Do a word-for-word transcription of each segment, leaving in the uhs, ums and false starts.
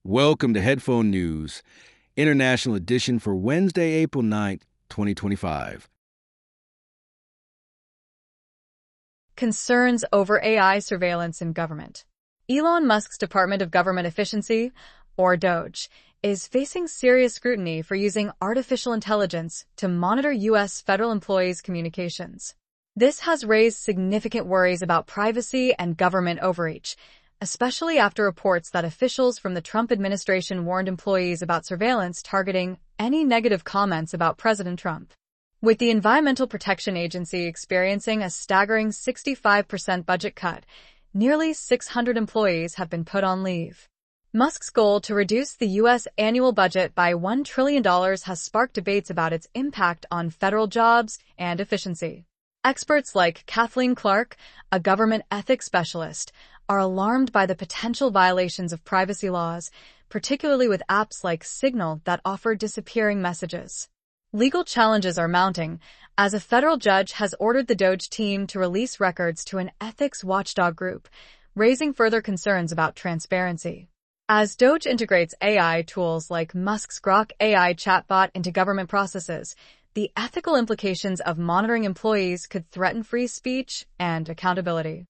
Welcome to Headphone News, International Edition for Wednesday, April ninth, twenty twenty-five. Concerns over A I surveillance in government. Elon Musk's Department of Government Efficiency, or DOGE, is facing serious scrutiny for using artificial intelligence to monitor U S federal employees' communications. This has raised significant worries about privacy and government overreach, especially after reports that officials from the Trump administration warned employees about surveillance targeting any negative comments about President Trump. With the Environmental Protection Agency experiencing a staggering sixty-five percent budget cut, nearly six hundred employees have been put on leave. Musk's goal to reduce the U S annual budget by one trillion dollars has sparked debates about its impact on federal jobs and efficiency. Experts like Kathleen Clark, a government ethics specialist, are alarmed by the potential violations of privacy laws, particularly with apps like Signal that offer disappearing messages. Legal challenges are mounting, as a federal judge has ordered the DOGE team to release records to an ethics watchdog group, raising further concerns about transparency. As DOGE integrates A I tools like Musk's Grok A I chatbot into government processes, the ethical implications of monitoring employees could threaten free speech and accountability.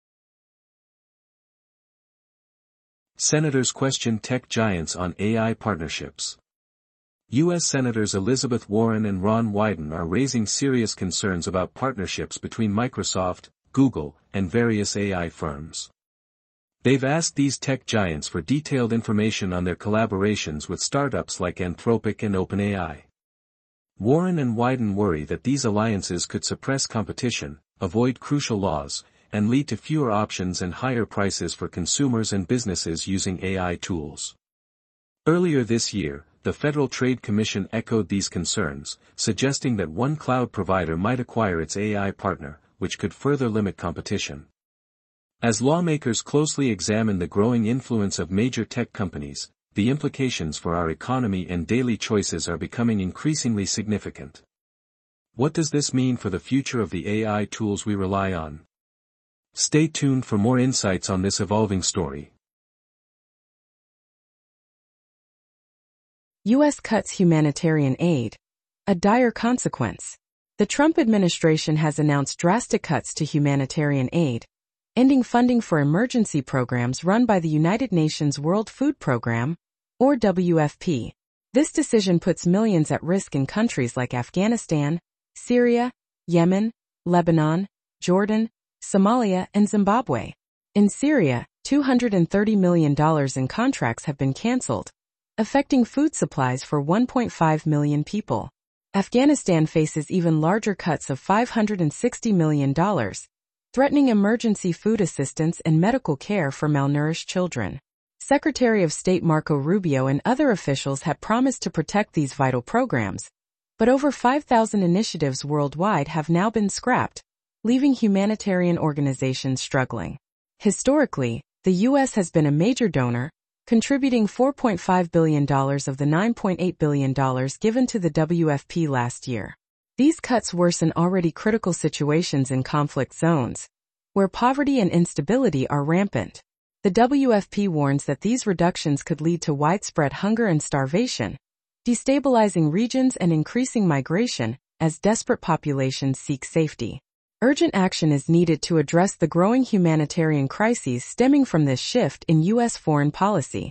Senators question tech giants on A I partnerships. U S Senators Elizabeth Warren and Ron Wyden are raising serious concerns about partnerships between Microsoft, Google, and various A I firms. They've asked these tech giants for detailed information on their collaborations with startups like Anthropic and OpenAI. Warren and Wyden worry that these alliances could suppress competition, avoid crucial laws, and lead to fewer options and higher prices for consumers and businesses using A I tools. Earlier this year, the Federal Trade Commission echoed these concerns, suggesting that one cloud provider might acquire its A I partner, which could further limit competition. As lawmakers closely examine the growing influence of major tech companies, the implications for our economy and daily choices are becoming increasingly significant. What does this mean for the future of the A I tools we rely on? Stay tuned for more insights on this evolving story. U S cuts humanitarian aid. A dire consequence. The Trump administration has announced drastic cuts to humanitarian aid, ending funding for emergency programs run by the United Nations World Food Program, or W F P. This decision puts millions at risk in countries like Afghanistan, Syria, Yemen, Lebanon, Jordan, Somalia, and Zimbabwe. In Syria, two hundred thirty million dollars in contracts have been canceled, affecting food supplies for one point five million people. Afghanistan faces even larger cuts of five hundred sixty million dollars, threatening emergency food assistance and medical care for malnourished children. Secretary of State Marco Rubio and other officials had promised to protect these vital programs, but over five thousand initiatives worldwide have now been scrapped, leaving humanitarian organizations struggling. Historically, the U S has been a major donor, contributing four point five billion dollars of the nine point eight billion dollars given to the W F P last year. These cuts worsen already critical situations in conflict zones, where poverty and instability are rampant. The W F P warns that these reductions could lead to widespread hunger and starvation, destabilizing regions and increasing migration as desperate populations seek safety. Urgent action is needed to address the growing humanitarian crises stemming from this shift in U S foreign policy.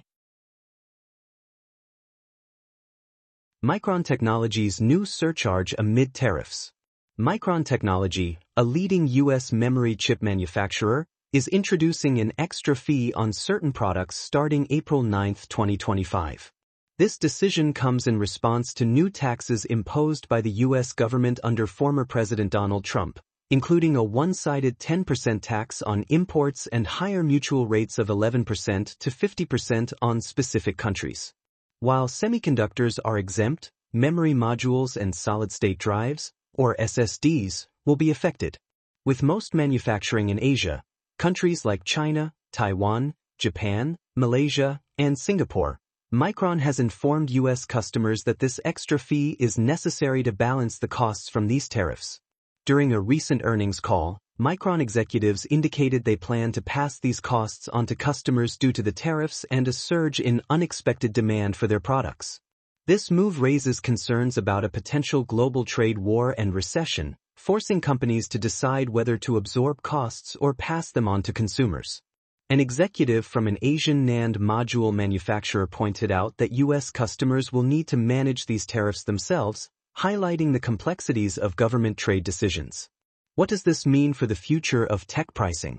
Micron Technology's new surcharge amid tariffs. Micron Technology, a leading U S memory chip manufacturer, is introducing an extra fee on certain products starting April ninth, twenty twenty-five. This decision comes in response to new taxes imposed by the U S government under former President Donald Trump, including a one-sided ten percent tax on imports and higher mutual rates of eleven percent to fifty percent on specific countries. While semiconductors are exempt, memory modules and solid-state drives, or S S Ds, will be affected. With most manufacturing in Asia, countries like China, Taiwan, Japan, Malaysia, and Singapore, Micron has informed U S customers that this extra fee is necessary to balance the costs from these tariffs. During a recent earnings call, Micron executives indicated they plan to pass these costs on to customers due to the tariffs and a surge in unexpected demand for their products. This move raises concerns about a potential global trade war and recession, forcing companies to decide whether to absorb costs or pass them on to consumers. An executive from an Asian NAND module manufacturer pointed out that U S customers will need to manage these tariffs themselves, highlighting the complexities of government trade decisions. What does this mean for the future of tech pricing?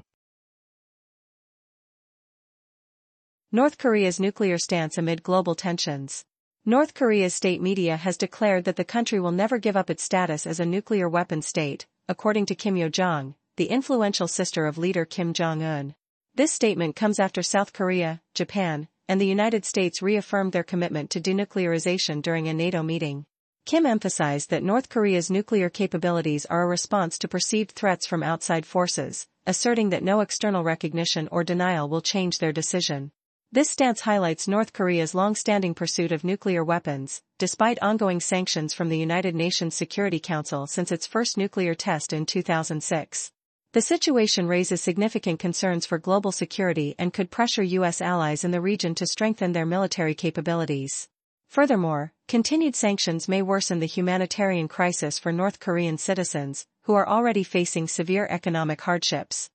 North Korea's nuclear stance amid global tensions. North Korea's state media has declared that the country will never give up its status as a nuclear weapon state, according to Kim Yo-jong, the influential sister of leader Kim Jong-un. This statement comes after South Korea, Japan, and the United States reaffirmed their commitment to denuclearization during a NATO meeting. Kim emphasized that North Korea's nuclear capabilities are a response to perceived threats from outside forces, asserting that no external recognition or denial will change their decision. This stance highlights North Korea's long-standing pursuit of nuclear weapons, despite ongoing sanctions from the United Nations Security Council since its first nuclear test in two thousand six. The situation raises significant concerns for global security and could pressure U S allies in the region to strengthen their military capabilities. Furthermore, continued sanctions may worsen the humanitarian crisis for North Korean citizens, who are already facing severe economic hardships.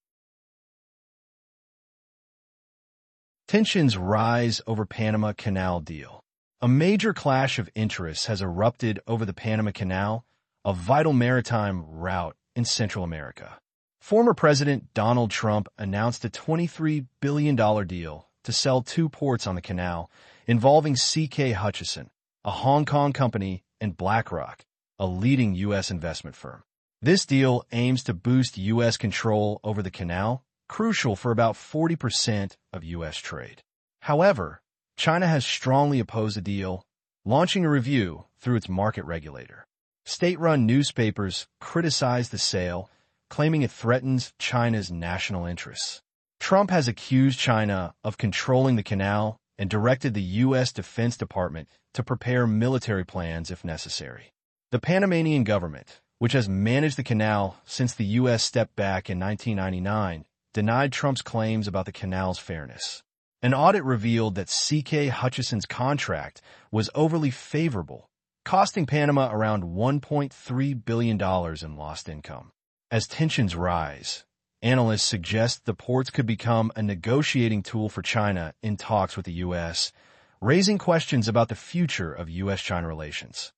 Tensions rise over Panama Canal deal. A major clash of interests has erupted over the Panama Canal, a vital maritime route in Central America. Former President Donald Trump announced a twenty-three billion dollars deal to sell two ports on the canal involving C K Hutchison, a Hong Kong company, and BlackRock, a leading U S investment firm. This deal aims to boost U S control over the canal, crucial for about forty percent of U S trade. However, China has strongly opposed the deal, launching a review through its market regulator. State-run newspapers criticized the sale, claiming it threatens China's national interests. Trump has accused China of controlling the canal and directed the U S Defense Department to prepare military plans if necessary. The Panamanian government, which has managed the canal since the U S stepped back in nineteen ninety-nine, denied Trump's claims about the canal's fairness. An audit revealed that C K Hutchison's contract was overly favorable, costing Panama around one point three billion dollars in lost income. As tensions rise, analysts suggest the ports could become a negotiating tool for China in talks with the U S, raising questions about the future of U S China relations.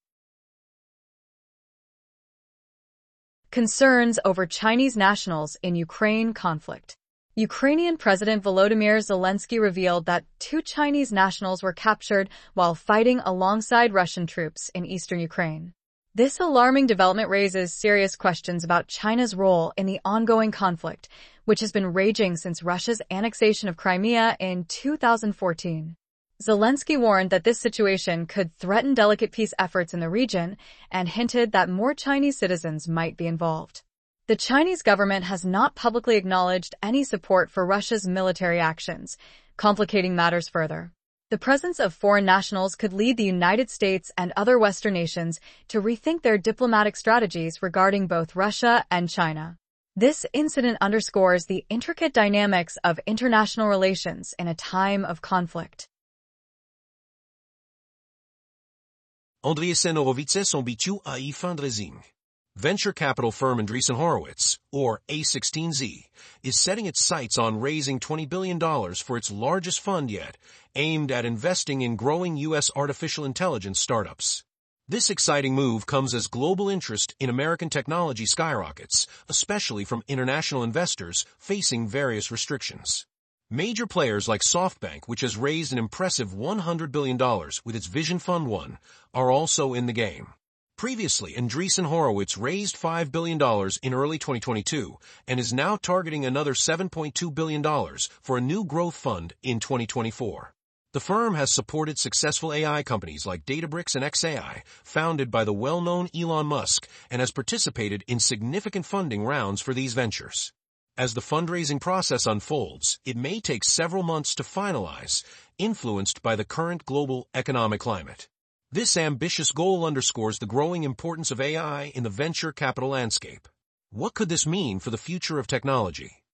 Concerns over Chinese nationals in Ukraine conflict. Ukrainian President Volodymyr Zelensky revealed that two Chinese nationals were captured while fighting alongside Russian troops in eastern Ukraine. This alarming development raises serious questions about China's role in the ongoing conflict, which has been raging since Russia's annexation of Crimea in two thousand fourteen. Zelensky warned that this situation could threaten delicate peace efforts in the region and hinted that more Chinese citizens might be involved. The Chinese government has not publicly acknowledged any support for Russia's military actions, complicating matters further. The presence of foreign nationals could lead the United States and other Western nations to rethink their diplomatic strategies regarding both Russia and China. This incident underscores the intricate dynamics of international relations in a time of conflict. Andreessen Horowitz sont habitués à y fundraising. Venture capital firm Andreessen Horowitz, or A sixteen Z, is setting its sights on raising twenty billion dollars for its largest fund yet, aimed at investing in growing U S artificial intelligence startups. This exciting move comes as global interest in American technology skyrockets, especially from international investors facing various restrictions. Major players like SoftBank, which has raised an impressive one hundred billion dollars with its Vision Fund one, are also in the game. Previously, Andreessen Horowitz raised five billion dollars in early twenty twenty-two and is now targeting another seven point two billion dollars for a new growth fund in twenty twenty-four. The firm has supported successful A I companies like Databricks and X A I, founded by the well-known Elon Musk, and has participated in significant funding rounds for these ventures. As the fundraising process unfolds, it may take several months to finalize, influenced by the current global economic climate. This ambitious goal underscores the growing importance of A I in the venture capital landscape. What could this mean for the future of technology?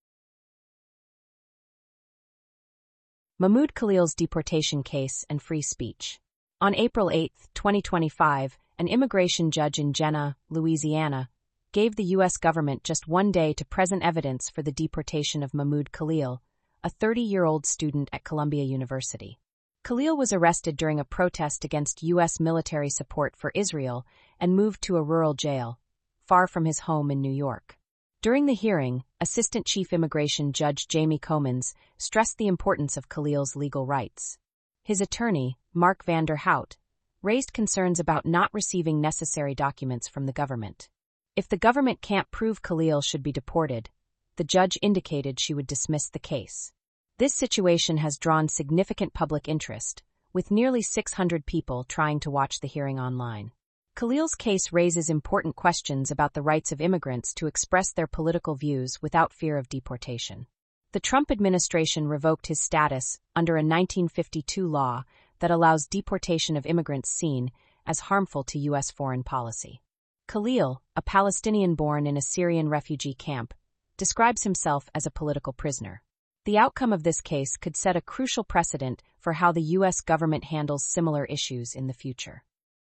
Mahmoud Khalil's deportation case and free speech. On April eighth, twenty twenty-five, an immigration judge in Jena, Louisiana, gave the U S government just one day to present evidence for the deportation of Mahmoud Khalil, a thirty-year-old student at Columbia University. Khalil was arrested during a protest against U S military support for Israel and moved to a rural jail, far from his home in New York. During the hearing, Assistant Chief Immigration Judge Jamie Comins stressed the importance of Khalil's legal rights. His attorney, Mark Vander Hout, raised concerns about not receiving necessary documents from the government. If the government can't prove Khalil should be deported, the judge indicated she would dismiss the case. This situation has drawn significant public interest, with nearly six hundred people trying to watch the hearing online. Khalil's case raises important questions about the rights of immigrants to express their political views without fear of deportation. The Trump administration revoked his status under a nineteen fifty-two law that allows deportation of immigrants seen as harmful to U S foreign policy. Khalil, a Palestinian born in a Syrian refugee camp, describes himself as a political prisoner. The outcome of this case could set a crucial precedent for how the U S government handles similar issues in the future.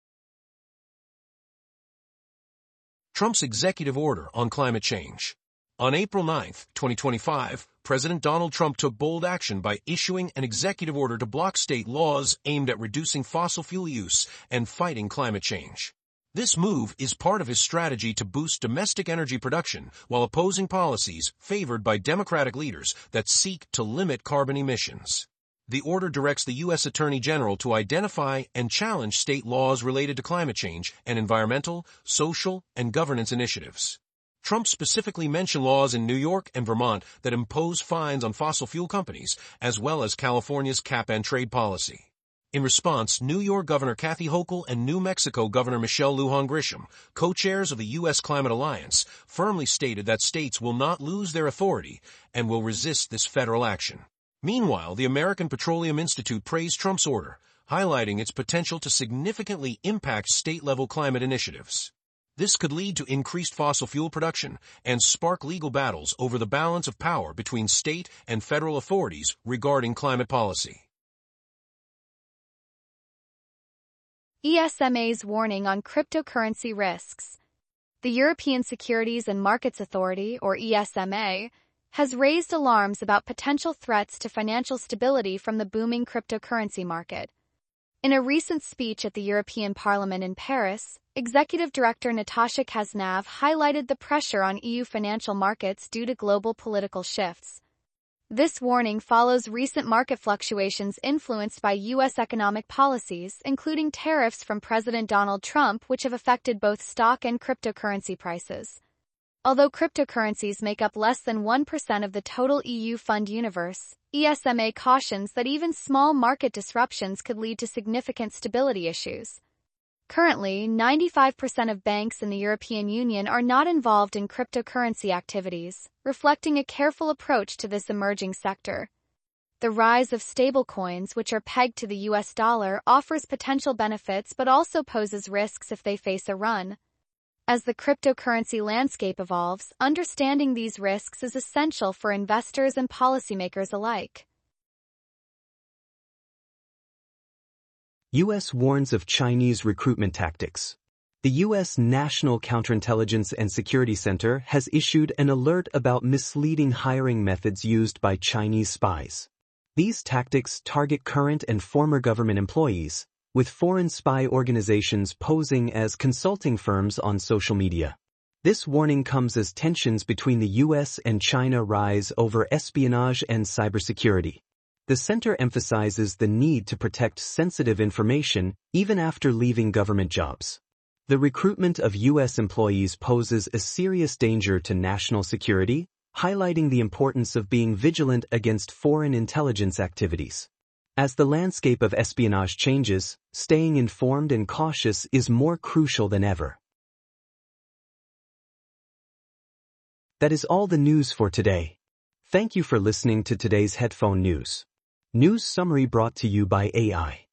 Trump's executive order on climate change. On April ninth, twenty twenty-five, President Donald Trump took bold action by issuing an executive order to block state laws aimed at reducing fossil fuel use and fighting climate change. This move is part of his strategy to boost domestic energy production while opposing policies favored by Democratic leaders that seek to limit carbon emissions. The order directs the U S Attorney General to identify and challenge state laws related to climate change and environmental, social, and governance initiatives. Trump specifically mentioned laws in New York and Vermont that impose fines on fossil fuel companies, as well as California's cap-and-trade policy. In response, New York Governor Kathy Hochul and New Mexico Governor Michelle Lujan Grisham, co-chairs of the U S Climate Alliance, firmly stated that states will not lose their authority and will resist this federal action. Meanwhile, the American Petroleum Institute praised Trump's order, highlighting its potential to significantly impact state-level climate initiatives. This could lead to increased fossil fuel production and spark legal battles over the balance of power between state and federal authorities regarding climate policy. E S M A's warning on cryptocurrency risks. The European Securities and Markets Authority, or E S M A, has raised alarms about potential threats to financial stability from the booming cryptocurrency market. In a recent speech at the European Parliament in Paris, Executive Director Natasha Kaznav highlighted the pressure on E U financial markets due to global political shifts. This warning follows recent market fluctuations influenced by U S economic policies, including tariffs from President Donald Trump, which have affected both stock and cryptocurrency prices. Although cryptocurrencies make up less than one percent of the total E U fund universe, E S M A cautions that even small market disruptions could lead to significant stability issues. Currently, ninety-five percent of banks in the European Union are not involved in cryptocurrency activities, reflecting a careful approach to this emerging sector. The rise of stablecoins, which are pegged to the U S dollar, offers potential benefits but also poses risks if they face a run. As the cryptocurrency landscape evolves, understanding these risks is essential for investors and policymakers alike. U S warns of Chinese recruitment tactics. The U S National Counterintelligence and Security Center has issued an alert about misleading hiring methods used by Chinese spies. These tactics target current and former government employees, with foreign spy organizations posing as consulting firms on social media. This warning comes as tensions between the U S and China rise over espionage and cybersecurity. The center emphasizes the need to protect sensitive information even after leaving government jobs. The recruitment of U S employees poses a serious danger to national security, highlighting the importance of being vigilant against foreign intelligence activities. As the landscape of espionage changes, staying informed and cautious is more crucial than ever. That is all the news for today. Thank you for listening to today's headphone news. News summary brought to you by A I.